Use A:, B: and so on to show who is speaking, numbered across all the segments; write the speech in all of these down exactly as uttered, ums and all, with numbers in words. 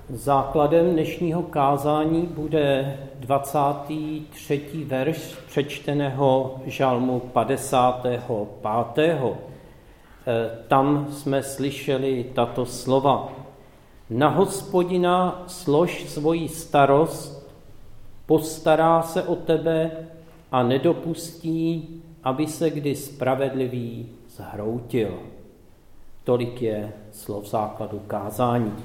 A: Základem dnešního kázání bude dvacátý třetí verš přečteného žalmu padesátého pátého Tam jsme slyšeli tato slova. Na Hospodina slož svoji starost, postará se o tebe a nedopustí, aby se kdy spravedlivý zhroutil. Tolik je slov základu kázání.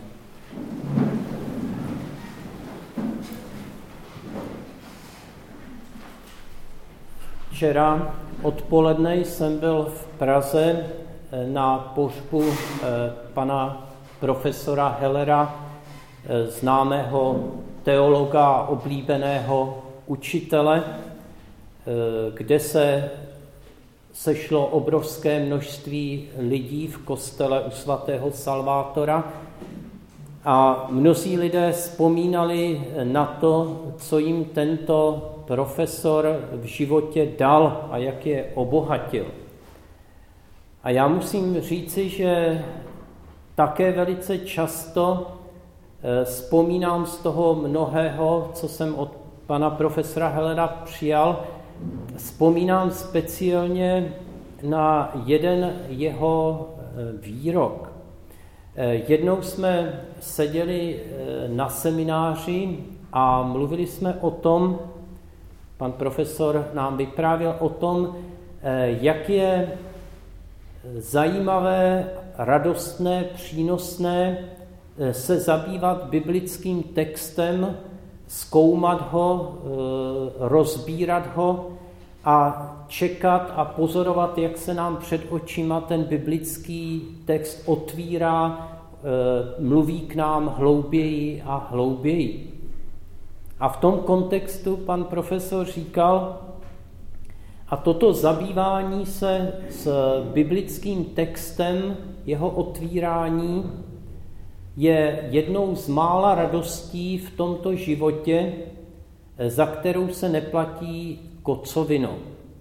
A: Včera odpoledne jsem byl v Praze na pohřbu pana profesora Hellera, známého teologa, oblíbeného učitele, kde se sešlo obrovské množství lidí v kostele u svatého Salvátora a mnozí lidé vzpomínali na to, co jim tento profesor v životě dal a jak je obohatil. A já musím říci, že také velice často vzpomínám z toho mnohého, co jsem od pana profesora Hellera přijal, vzpomínám speciálně na jeden jeho výrok. Jednou jsme seděli na semináři a mluvili jsme o tom, pan profesor nám vyprávěl o tom, jak je zajímavé, radostné, přínosné se zabývat biblickým textem, zkoumat ho, rozbírat ho a čekat a pozorovat, jak se nám před očima ten biblický text otvírá, mluví k nám hlouběji a hlouběji. A v tom kontextu pan profesor říkal, a toto zabývání se s biblickým textem, jeho otvírání, je jednou z mála radostí v tomto životě, za kterou se neplatí kocovinou.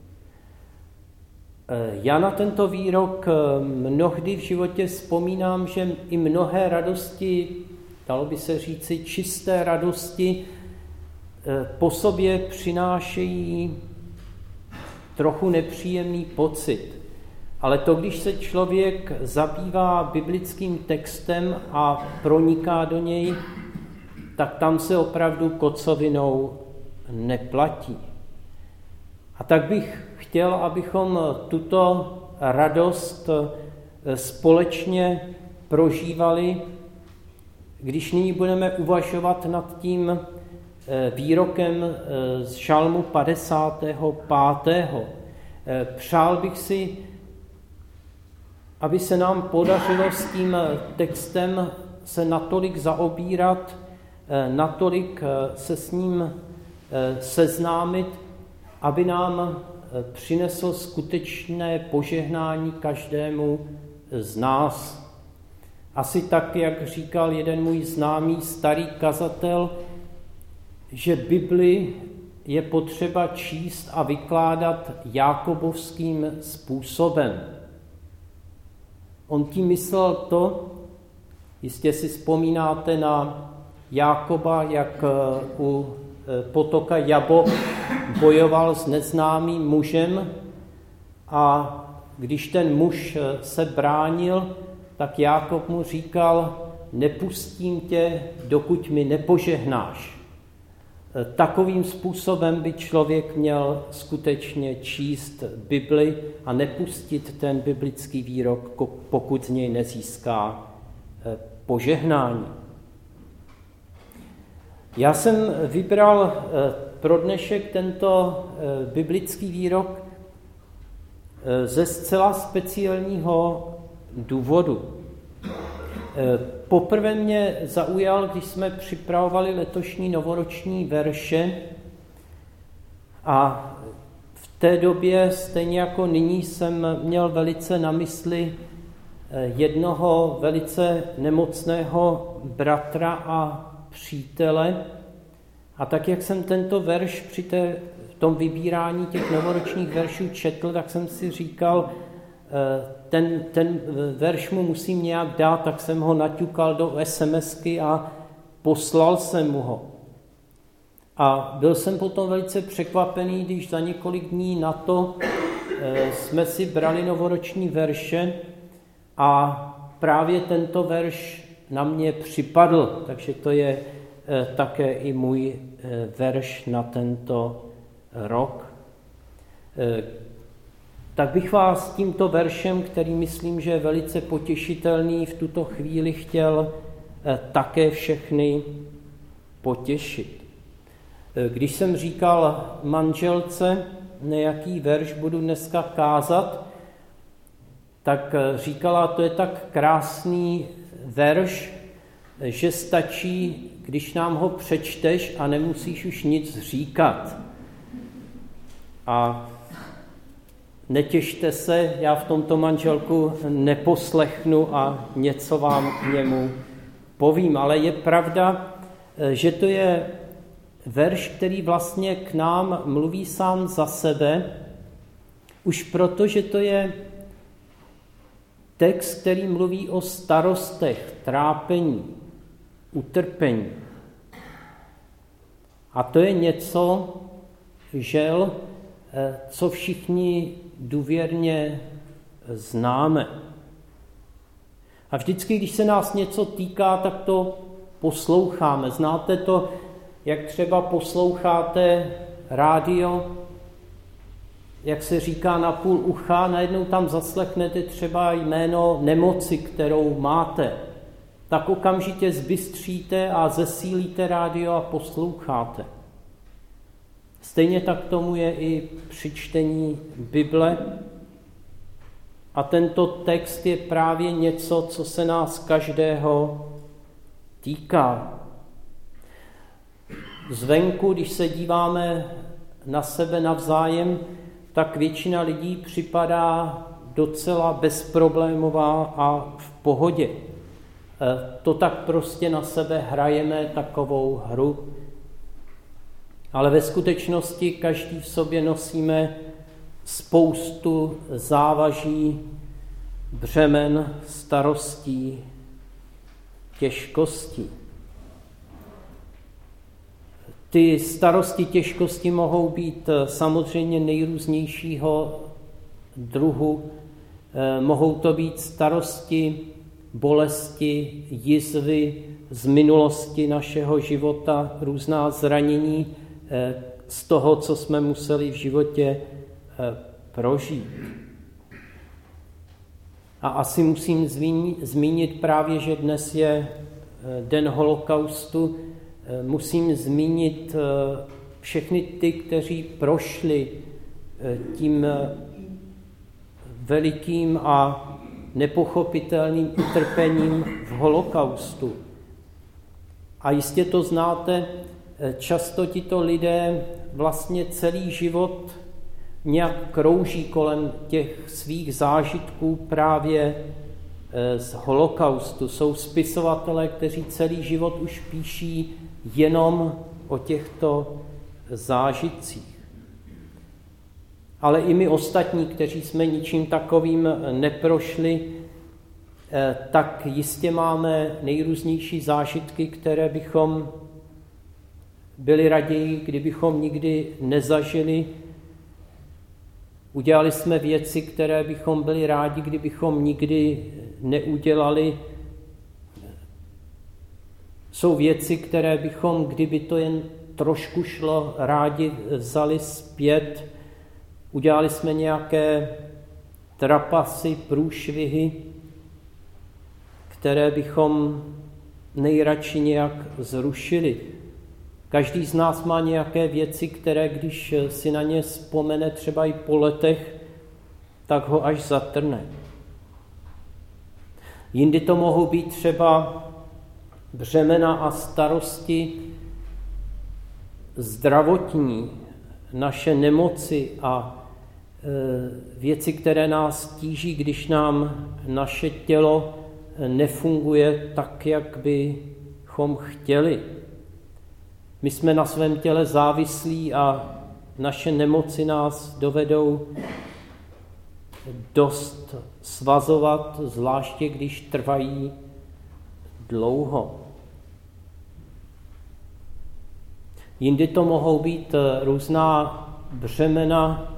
A: Já na tento výrok mnohdy v životě vzpomínám, že i mnohé radosti, dalo by se říci čisté radosti, po sobě přinášejí trochu nepříjemný pocit. Ale to, když se člověk zabývá biblickým textem a proniká do něj, tak tam se opravdu kocovinou neplatí. A tak bych chtěl, abychom tuto radost společně prožívali, když nyní budeme uvažovat nad tím výrokem z žalmu padesátého pátého Přál bych si, aby se nám podařilo s tím textem se natolik zaobírat, natolik se s ním seznámit, aby nám přinesl skutečné požehnání každému z nás. Asi tak, jak říkal jeden můj známý starý kazatel, že Bibli je potřeba číst a vykládat jákobovským způsobem. On tím myslel to, jistě si vzpomínáte na Jákoba, jak u potoka Jabok bojoval s neznámým mužem a když ten muž se bránil, tak Jákob mu říkal, nepustím tě, dokud mi nepožehnáš. Takovým způsobem by člověk měl skutečně číst Bibli a nepustit ten biblický výrok, pokud z něj nezíská požehnání. Já jsem vybral pro dnešek tento biblický výrok ze zcela speciálního důvodu. Poprvé mě zaujal, když jsme připravovali letošní novoroční verše a v té době, stejně jako nyní, jsem měl velice na mysli jednoho velice nemocného bratra a přítele. A tak, jak jsem tento verš při té, v tom vybírání těch novoročních veršů četl, tak jsem si říkal, ten, ten verš mu musím nějak dát, tak jsem ho naťukal do SMSky a poslal jsem mu ho. A byl jsem potom velice překvapený, když za několik dní na to e, jsme si brali novoroční verše a právě tento verš na mě připadl, takže to je e, také i můj e, verš na tento rok. E, tak bych vás tímto veršem, který myslím, že je velice potěšitelný, v tuto chvíli chtěl e, také všechny potěšit. Když jsem říkal manželce, nějaký verš budu dneska kázat, tak říkala, to je tak krásný verš, že stačí, když nám ho přečteš a nemusíš už nic říkat. A netěšte se, já v tomto manželku neposlechnu a něco vám k němu povím, ale je pravda, že to je verš, který vlastně k nám mluví sám za sebe, už proto, že to je text, který mluví o starostech, trápení, utrpení. A to je něco, žel, co všichni důvěrně známe. A vždycky, když se nás něco týká, tak to posloucháme. Znáte to, jak třeba posloucháte rádio, jak se říká na půl ucha, najednou tam zaslechnete třeba jméno nemoci, kterou máte. Tak okamžitě zbystříte a zesílíte rádio a posloucháte. Stejně tak tomu je i při čtení Bible. A tento text je právě něco, co se nás každého týká. Zvenku, když se díváme na sebe navzájem, tak většina lidí připadá docela bezproblémová a v pohodě. To tak prostě na sebe hrajeme takovou hru. Ale ve skutečnosti každý v sobě nosíme spoustu závaží, břemen, starostí, těžkostí. Ty starosti, těžkosti mohou být samozřejmě nejrůznějšího druhu. Mohou to být starosti, bolesti, jizvy z minulosti našeho života, různá zranění z toho, co jsme museli v životě prožít. A asi musím zmínit právě, že dnes je den holokaustu. Musím zmínit všechny ty, kteří prošli tím velikým a nepochopitelným utrpením v holokaustu. A jistě to znáte, často tito lidé vlastně celý život nějak krouží kolem těch svých zážitků právě z holokaustu. Jsou spisovatelé, kteří celý život už píší jenom o těchto zážitcích. Ale i my ostatní, kteří jsme ničím takovým neprošli, tak jistě máme nejrůznější zážitky, které bychom byli raději, kdybychom nikdy nezažili. Udělali jsme věci, které bychom byli rádi, kdybychom nikdy neudělali. Jsou věci, které bychom, kdyby to jen trošku šlo, rádi vzali zpět. Udělali jsme nějaké trapasy, průšvihy, které bychom nejradši nějak zrušili. Každý z nás má nějaké věci, které, když si na ně vzpomene třeba i po letech, tak ho až zatrne. Jindy to mohou být třeba břemena a starosti zdravotní, naše nemoci a e, věci, které nás tíží, když nám naše tělo nefunguje tak, jak bychom chtěli. My jsme na svém těle závislí a naše nemoci nás dovedou dost svazovat, zvláště když trvají dlouho. Jindy to mohou být různá břemena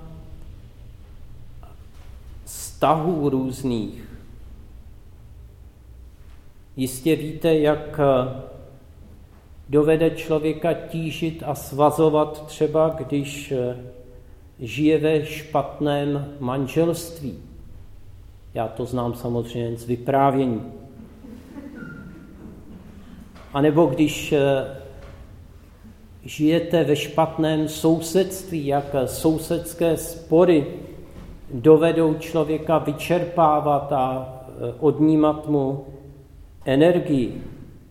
A: vztahů různých. Jistě víte, jak dovede člověka tížit a svazovat třeba, když žije ve špatném manželství. Já to znám samozřejmě z vyprávění. A nebo když žijete ve špatném sousedství, jak sousedské spory dovedou člověka vyčerpávat a odnímat mu energii.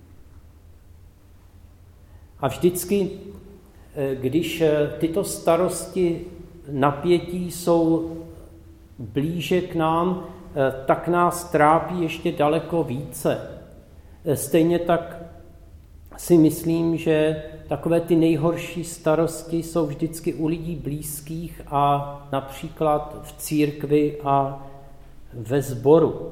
A: A vždycky, když tyto starosti, napětí jsou blíže k nám, tak nás trápí ještě daleko více. Stejně tak si myslím, že takové ty nejhorší starosti jsou vždycky u lidí blízkých a například v církvi a ve sboru.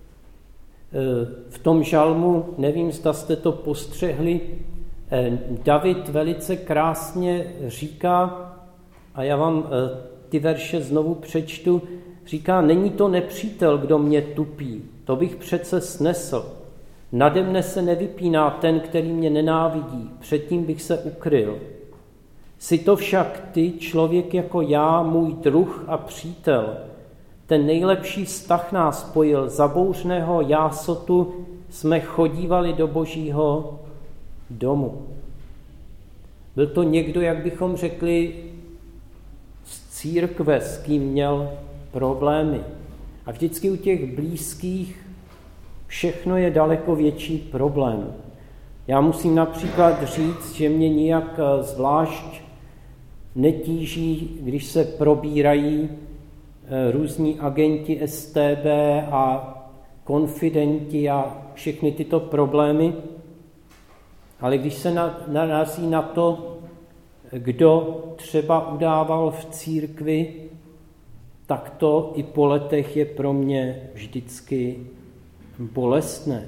A: V tom žalmu, nevím, zda jste to postřehli, David velice krásně říká, a já vám ty verše znovu přečtu, říká, není to nepřítel, kdo mě tupí, to bych přece snesl. Nade mne se nevypíná ten, který mě nenávidí, předtím bych se ukryl. Jsi to však ty, člověk jako já, můj druh a přítel. Ten nejlepší vztah nás spojil, za bouřného jásotu jsme chodívali do Božího domu. Byl to někdo, jak bychom řekli, z církve, s kým měl problémy. A vždycky u těch blízkých všechno je daleko větší problém. Já musím například říct, že mě nijak zvlášť netíží, když se probírají různí agenti S T B a konfidenti a všechny tyto problémy, ale když se narazí na to, kdo třeba udával v církvi, tak to i po letech je pro mě vždycky bolestné.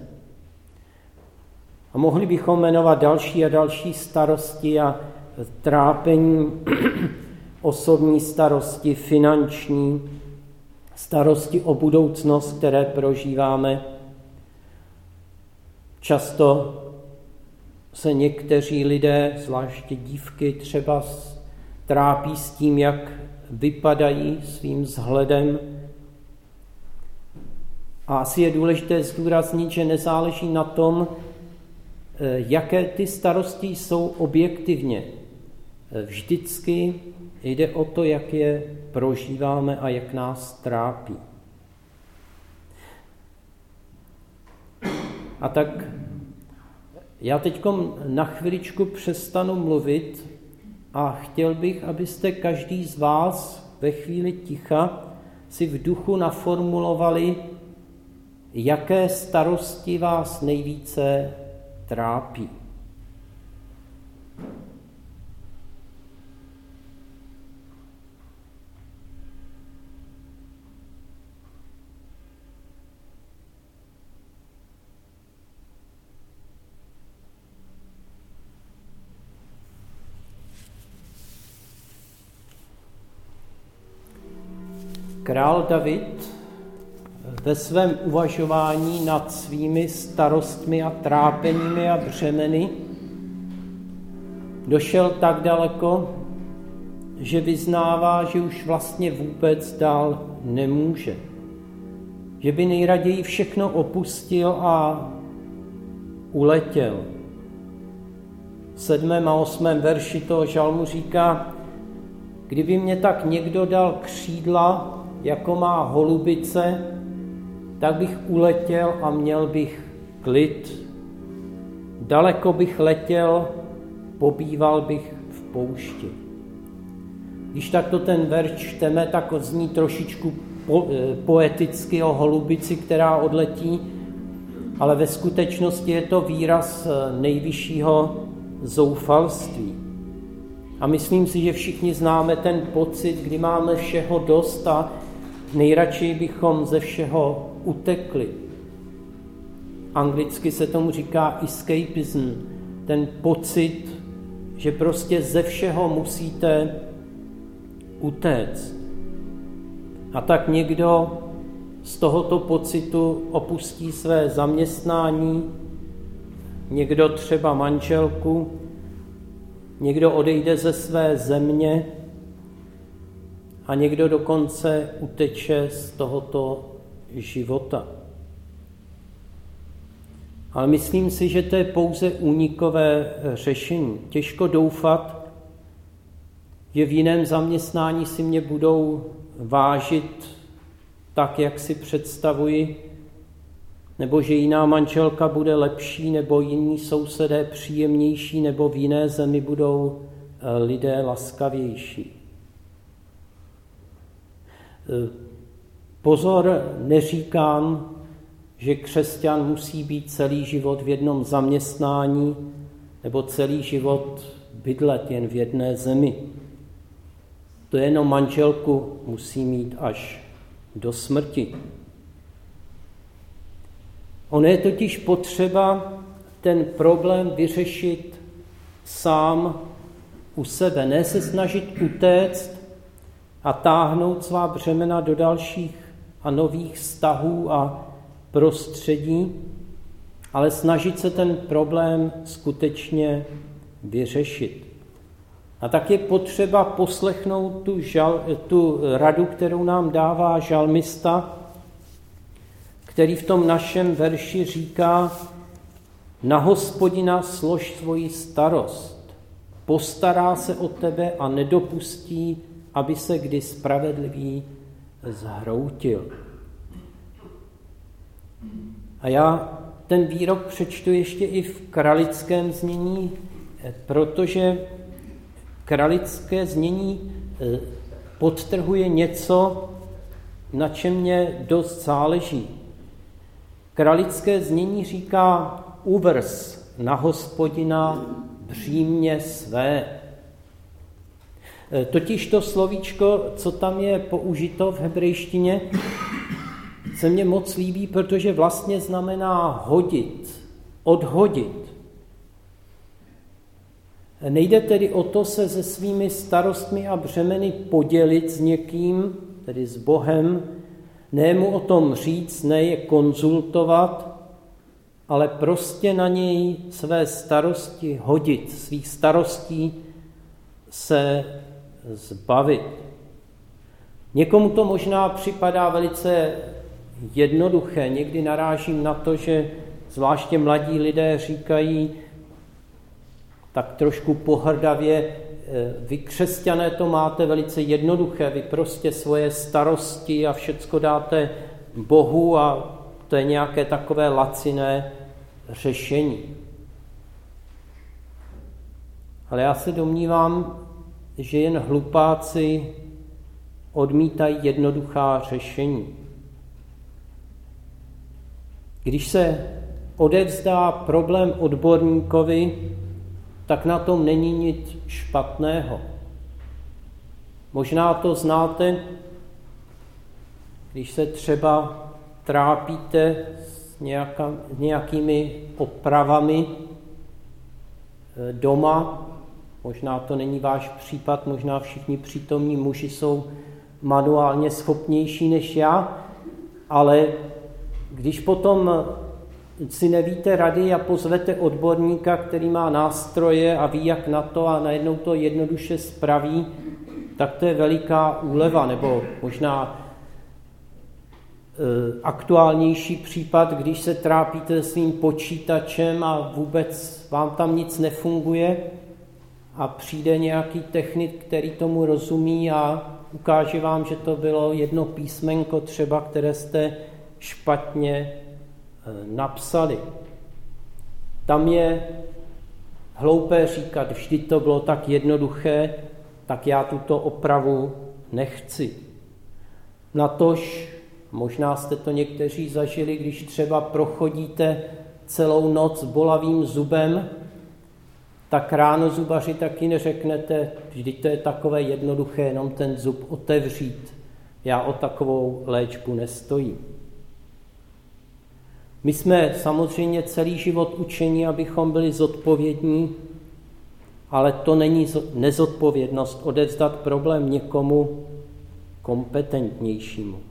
A: A mohli bychom jmenovat další a další starosti a trápení, osobní starosti, finanční, starosti o budoucnost, které prožíváme. Často se někteří lidé, zvláště dívky, třeba trápí s tím, jak vypadají svým vzhledem. A asi je důležité zdůraznit, že nezáleží na tom, jaké ty starosti jsou objektivně. Vždycky jde o to, jak je prožíváme a jak nás trápí. A tak já teď na chviličku přestanu mluvit a chtěl bych, abyste každý z vás ve chvíli ticha si v duchu naformulovali, jaké starosti vás nejvíce trápí. Král David ve svém uvažování nad svými starostmi a trápeními a břemeny došel tak daleko, že vyznává, že už vlastně vůbec dál nemůže. Že by nejraději všechno opustil a uletěl. V sedmém a osmém verši toho žalmu říká, kdyby mě tak někdo dal křídla, jako má holubice, tak bych uletěl a měl bych klid. Daleko bych letěl, pobýval bych v poušti. Když takto ten verš čteme, tak zní trošičku po, poeticky o holubici, která odletí, ale ve skutečnosti je to výraz nejvyššího zoufalství. A myslím si, že všichni známe ten pocit, kdy máme všeho dost a nejradši bychom ze všeho utekli. Anglicky se tomu říká escapism, ten pocit, že prostě ze všeho musíte utéct. A tak někdo z tohoto pocitu opustí své zaměstnání, někdo třeba manželku, někdo odejde ze své země a někdo dokonce uteče z tohoto života. Ale myslím si, že to je pouze únikové řešení. Těžko doufat, že v jiném zaměstnání si mě budou vážit tak, jak si představuji, nebo že jiná manželka bude lepší, nebo jiní sousedé příjemnější, nebo v jiné zemi budou lidé laskavější. Pozor, neříkám, že křesťan musí být celý život v jednom zaměstnání nebo celý život bydlet jen v jedné zemi. To jenom manželku musí mít až do smrti. Ono je totiž potřeba ten problém vyřešit sám u sebe, ne se snažit utéct a táhnout svá břemena do dalších a nových vztahů a prostředí, ale snažit se ten problém skutečně vyřešit. A tak je potřeba poslechnout tu, žal, tu radu, kterou nám dává žalmista, který v tom našem verši říká: na Hospodina slož svoji starost, postará se o tebe a nedopustí, aby se kdy spravedlivý zhroutil. A já ten výrok přečtu ještě i v kralickém znění, protože kralické znění podtrhuje něco, na čem mě dost záleží. Kralické znění říká: uvrz na Hospodina břímě své. Totiž to slovíčko, co tam je použito v hebrejštině, se mně moc líbí, protože vlastně znamená hodit, odhodit. Nejde tedy o to se se svými starostmi a břemeny podělit s někým, tedy s Bohem, ne mu o tom říct, ne je konzultovat, ale prostě na něj své starosti hodit, svých starostí se zbavit. Někomu to možná připadá velice jednoduché. Někdy narážím na to, že zvláště mladí lidé říkají tak trošku pohrdavě: vy křesťané to máte velice jednoduché, vy prostě svoje starosti a všecko dáte Bohu a to je nějaké takové laciné řešení. Ale já se domnívám, že jen hlupáci odmítají jednoduchá řešení. Když se odevzdá problém odborníkovi, tak na tom není nic špatného. Možná to znáte, když se třeba trápíte s nějaká, nějakými opravami doma, možná to není váš případ, možná všichni přítomní muži jsou manuálně schopnější než já, ale když potom si nevíte rady a pozvete odborníka, který má nástroje a ví, jak na to, a najednou to jednoduše spraví, tak to je veliká úleva. Nebo možná e, aktuálnější případ, když se trápíte se svým počítačem a vůbec vám tam nic nefunguje a přijde nějaký technik, který tomu rozumí a ukáže vám, že to bylo jedno písmenko třeba, které jste špatně napsali. Tam je hloupé říkat, vždy to bylo tak jednoduché, tak já tuto opravu nechci. Natož, možná jste to někteří zažili, když třeba prochodíte celou noc s bolavým zubem, tak ráno zubaři taky neřeknete, vždyť to je takové jednoduché, jenom ten zub otevřít. Já o takovou léčbu nestojím. My jsme samozřejmě celý život učeni, abychom byli zodpovědní, ale to není nezodpovědnost odevzdat problém někomu kompetentnějšímu.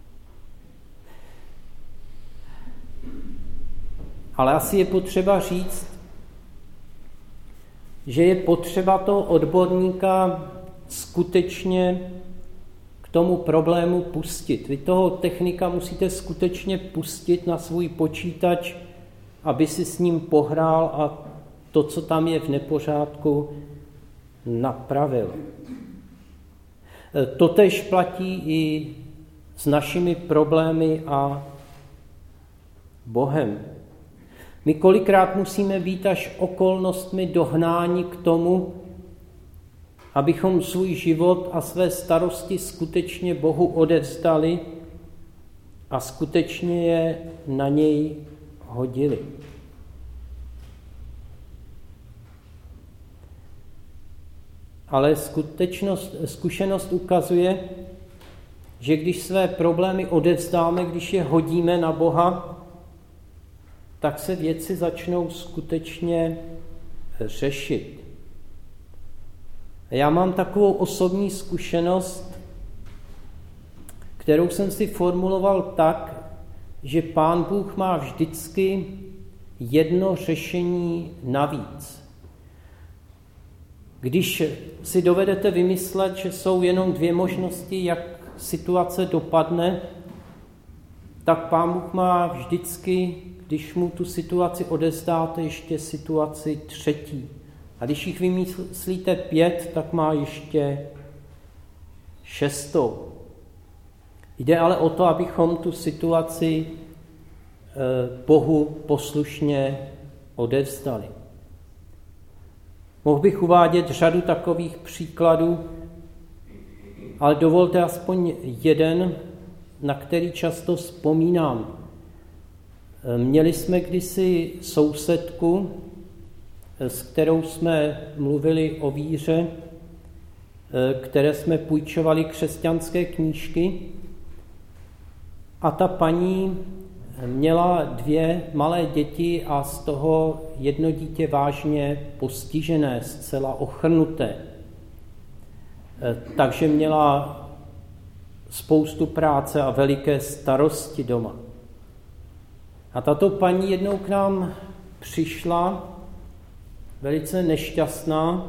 A: Ale asi je potřeba říct, že je potřeba toho odborníka skutečně k tomu problému pustit. Vy toho technika musíte skutečně pustit na svůj počítač, aby si s ním pohrál a to, co tam je v nepořádku, napravil. Totéž platí i s našimi problémy a Bohem. My kolikrát musíme být až okolnostmi dohnáni k tomu, abychom svůj život a své starosti skutečně Bohu odevzdali a skutečně je na něj hodili. Ale skutečnost, zkušenost ukazuje, že když své problémy odevzdáme, když je hodíme na Boha, tak se věci začnou skutečně řešit. Já mám takovou osobní zkušenost, kterou jsem si formuloval tak, že Pán Bůh má vždycky jedno řešení navíc. Když si dovedete vymyslet, že jsou jenom dvě možnosti, jak situace dopadne, tak Pán Bůh má vždycky, když mu tu situaci odevzdáte, ještě situaci třetí. A když jich vymyslíte pět, tak má ještě šestou. Jde ale o to, abychom tu situaci Bohu poslušně odevzdali. Mohl bych uvádět řadu takových příkladů, ale dovolte aspoň jeden, na který často vzpomínám. Měli jsme kdysi sousedku, s kterou jsme mluvili o víře, které jsme půjčovali křesťanské knížky, a ta paní měla dvě malé děti a z toho jedno dítě vážně postižené, zcela ochrnuté. Takže měla spoustu práce a veliké starosti doma. A tato paní jednou k nám přišla, velice nešťastná,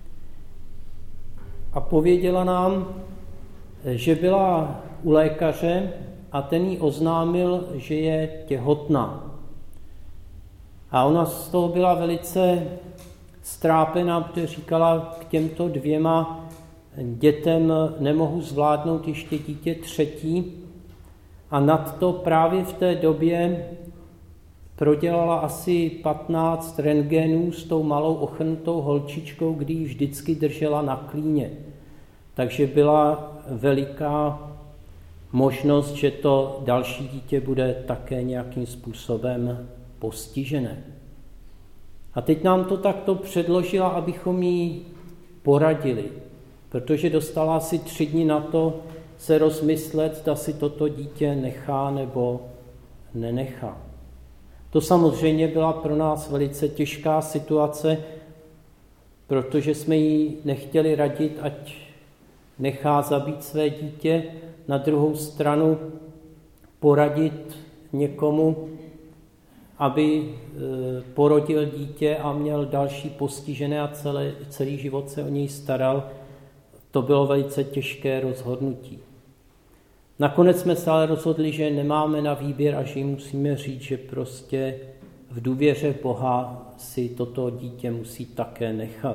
A: a pověděla nám, že byla u lékaře a ten jí oznámil, že je těhotná. A ona z toho byla velice strápená, protože říkala, k těmto dvěma dětem nemohu zvládnout ještě dítě třetí. A nadto právě v té době prodělala asi patnáct rentgenů s tou malou ochrnutou holčičkou, kdy ji vždycky držela na klíně. Takže byla veliká možnost, že to další dítě bude také nějakým způsobem postižené. A teď nám to takto předložila, abychom jí poradili, protože dostala asi tři dny na to se rozmyslet, zda si toto dítě nechá nebo nenechá. To samozřejmě byla pro nás velice těžká situace, protože jsme jí nechtěli radit, ať nechá zabít své dítě, na druhou stranu poradit někomu, aby porodil dítě a měl další postižené a celé, celý život se o něj staral, to bylo velice těžké rozhodnutí. Nakonec jsme se ale rozhodli, že nemáme na výběr a že musíme říct, že prostě v důvěře Boha si toto dítě musí také nechat.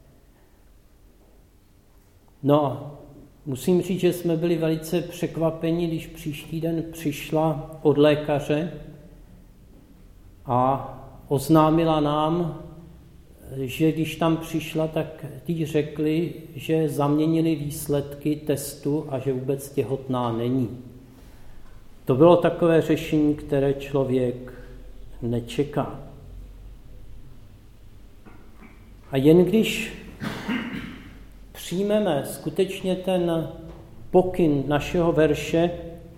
A: No a musím říct, že jsme byli velice překvapeni, když příští den přišla od lékaře a oznámila nám, že když tam přišla, tak ti řekli, že zaměnili výsledky testu a že vůbec těhotná není. To bylo takové řešení, které člověk nečeká. A jen když přijmeme skutečně ten pokyn našeho verše,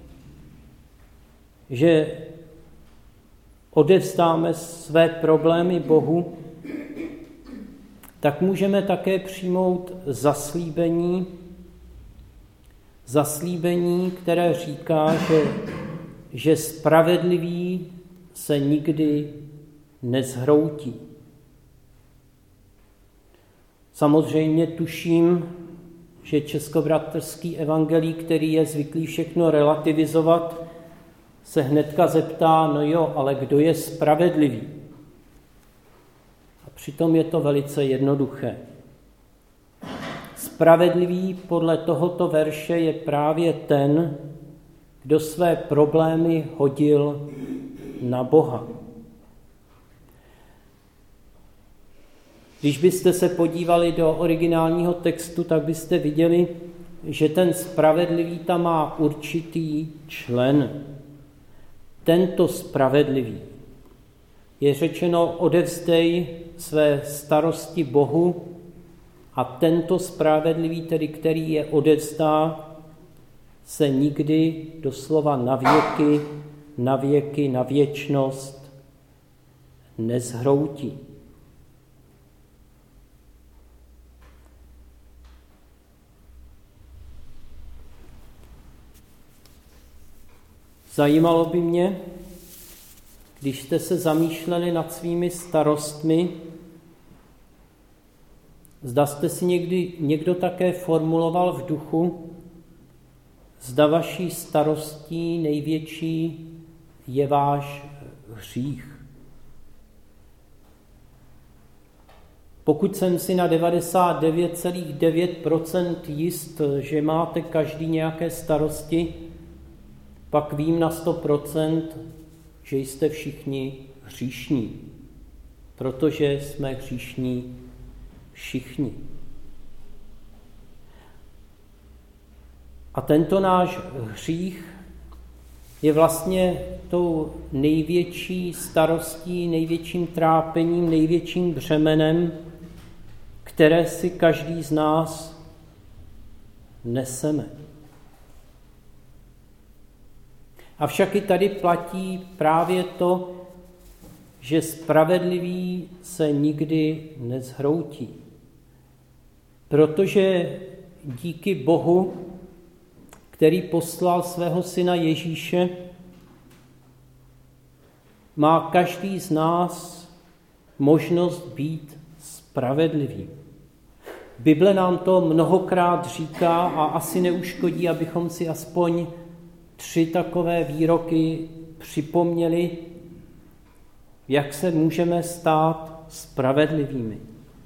A: že odevzdáme své problémy Bohu, tak můžeme také přijmout zaslíbení, zaslíbení, které říká, že, že spravedlivý se nikdy nezhroutí. Samozřejmě tuším, že českobratrský evangelík, který je zvyklý všechno relativizovat, se hnedka zeptá, no jo, ale kdo je spravedlivý? A přitom je to velice jednoduché. Spravedlivý podle tohoto verše je právě ten, kdo své problémy hodil na Boha. Když byste se podívali do originálního textu, tak byste viděli, že ten spravedlivý tam má určitý člen. Tento spravedlivý je řečeno odevzdej své starosti Bohu a tento spravedlivý, tedy který je odevzdá, se nikdy doslova na věky, na věky, na věčnost nezhroutí. Zajímalo by mě, když jste se zamýšleli nad svými starostmi, zda jste si někdy někdo také formuloval v duchu, zda vaší starostí největší je váš hřích. Pokud jsem si na devadesát devět celá devět procent jist, že máte každý nějaké starosti, pak vím na sto procent, že jste všichni hříšní, protože jsme hříšní všichni. A tento náš hřích je vlastně tou největší starostí, největším trápením, největším břemenem, které si každý z nás neseme. Avšak i tady platí právě to, že spravedlivý se nikdy nezhroutí. Protože díky Bohu, který poslal svého syna Ježíše, má každý z nás možnost být spravedlivý. Bible nám to mnohokrát říká a asi neuškodí, abychom si aspoň tři takové výroky připomněli, jak se můžeme stát spravedlivými.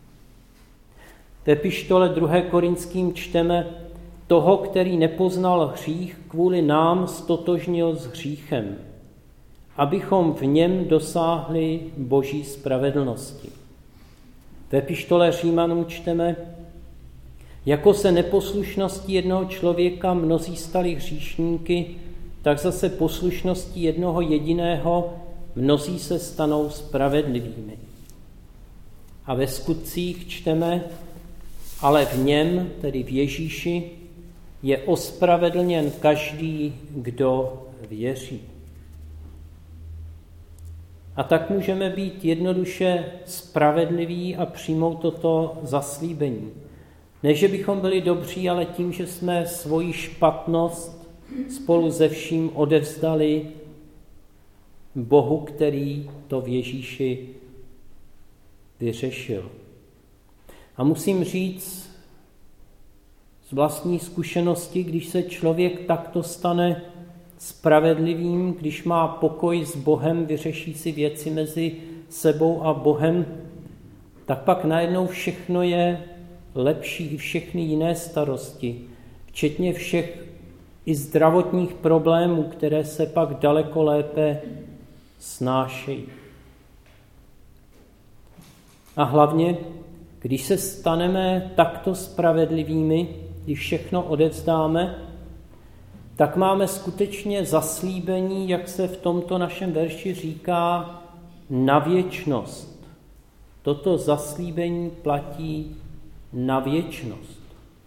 A: V epištole druhé Korinským čteme, toho, který nepoznal hřích, kvůli nám stotožnil s hříchem, abychom v něm dosáhli Boží spravedlnosti. V epištole Římanům čteme, jako se neposlušností jednoho člověka mnozí stali hříšníky, tak zase poslušností jednoho jediného mnozí se stanou spravedlivými. A ve Skutcích čteme, ale v něm, tedy v Ježíši, je ospravedlněn každý, kdo věří. A tak můžeme být jednoduše spravedliví a přijmout toto zaslíbení. Ne, že bychom byli dobří, ale tím, že jsme svoji špatnost spolu se vším odevzdali Bohu, který to v Ježíši vyřešil. A musím říct z vlastní zkušenosti, když se člověk takto stane spravedlivým, když má pokoj s Bohem, vyřeší si věci mezi sebou a Bohem, tak pak najednou všechno je lepší, i všechny jiné starosti, včetně všech i zdravotních problémů, které se pak daleko lépe snášejí. A hlavně, když se staneme takto spravedlivými, když všechno odevzdáme, tak máme skutečně zaslíbení, jak se v tomto našem verši říká, na věčnost. Toto zaslíbení platí na věčnost.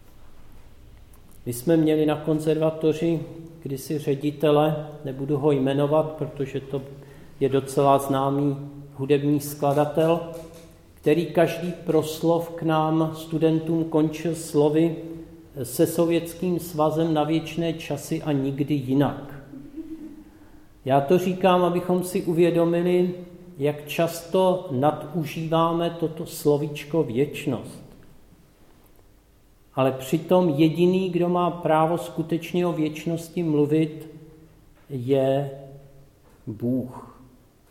A: My jsme měli na konzervatoři kdysi ředitele, nebudu ho jmenovat, protože to je docela známý hudební skladatel, který každý proslov k nám, studentům, končil slovy se Sovětským svazem na věčné časy a nikdy jinak. Já to říkám, abychom si uvědomili, jak často nadužíváme toto slovíčko věčnost. Ale přitom jediný, kdo má právo skutečně o věčnosti mluvit, je Bůh.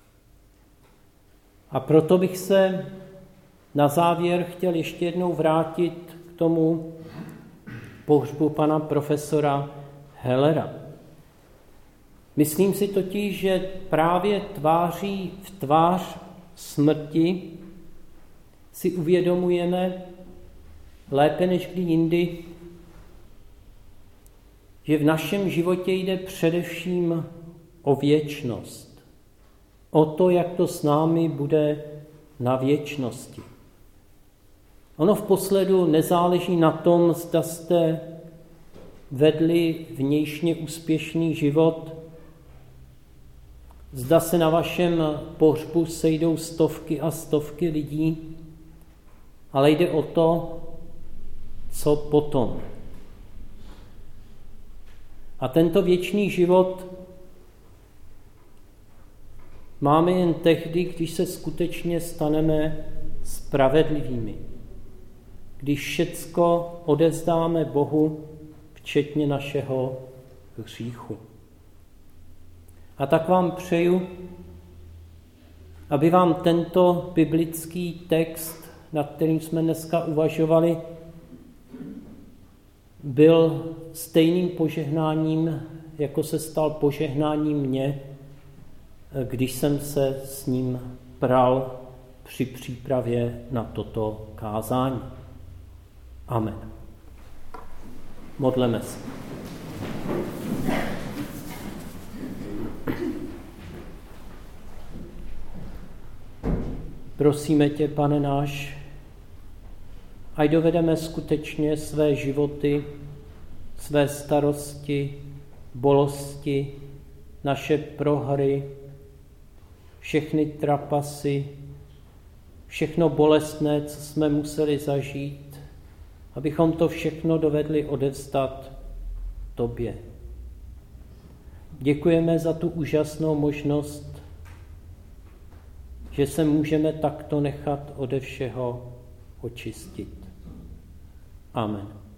A: A proto bych se na závěr chtěl ještě jednou vrátit k tomu pohřbu pana profesora Hellera. Myslím si totiž, že právě tváří v tvář smrti si uvědomujeme lépe než kdy jindy, že v našem životě jde především o věčnost. O to, jak to s námi bude na věčnosti. Ono v posledu nezáleží na tom, zda jste vedli vnějšně úspěšný život, zda se na vašem pohřbu sejdou stovky a stovky lidí, ale jde o to, co potom. A tento věčný život máme jen tehdy, když se skutečně staneme spravedlivými. Když všecko odevzdáme Bohu, včetně našeho hříchu. A tak vám přeju, aby vám tento biblický text, nad kterým jsme dneska uvažovali, byl stejným požehnáním, jako se stal požehnáním mě, když jsem se s ním pral při přípravě na toto kázání. Amen. Modleme se. Prosíme tě, Pane náš, ať dovedeme skutečně své životy, své starosti, bolesti, naše prohry, všechny trapasy, všechno bolestné, co jsme museli zažít, abychom to všechno dovedli odevzdat tobě. Děkujeme za tu úžasnou možnost, že se můžeme takto nechat ode všeho očistit. Amen.